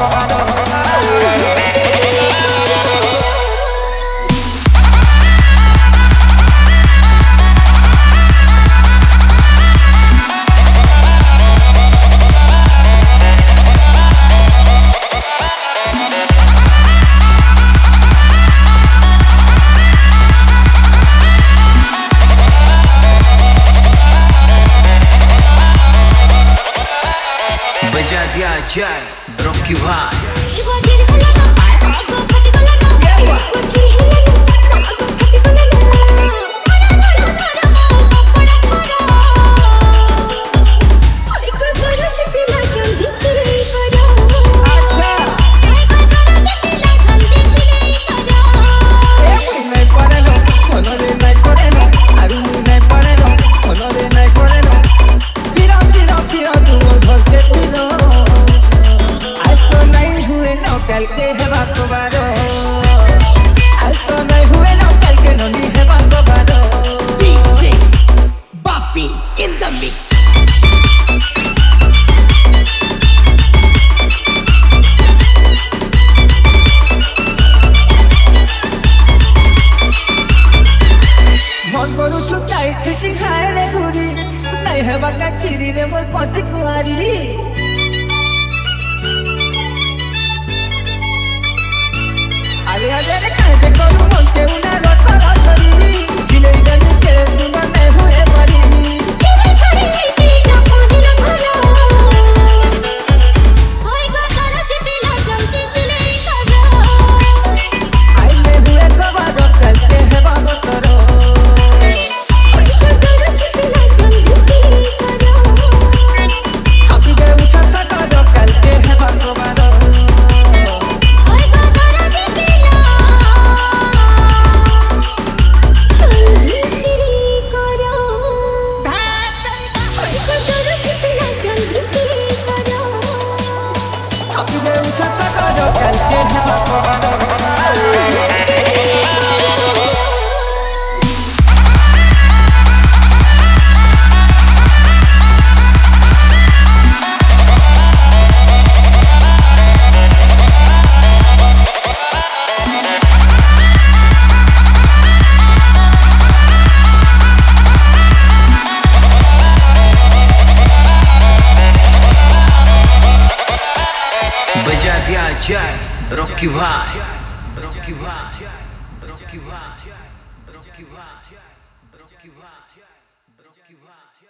बजा दिया जाए रॉकी भाई कल के है बात बारो आज तो नहीं हुए ना कल के नहीं है बात बारो DJ Bobby in the mix मन करू छुटाई फिटिंग खाए रे गुरी नहीं है बाका चिरी रे मोर पति कुहारी अरे अरे कैसे करूं मन के उन्हें लौटा रही दिले जल्दी के सुना नहीं हुए बड़ी चिरे खड़ी चीना पानी लंघला होएगा तारा से पीला जल्दी सिले करो आई नहीं हुए कबाड़ो कल के है बाबा करो होएगा तारा से पीला जल्दी सिले करो अभी दे उछा सा करो कल के है बाबा करो बजा दिया जाए रॉकी भाई रॉकी भाई रॉकी भाई रॉकी भाई रॉकी भाई रॉकी भाई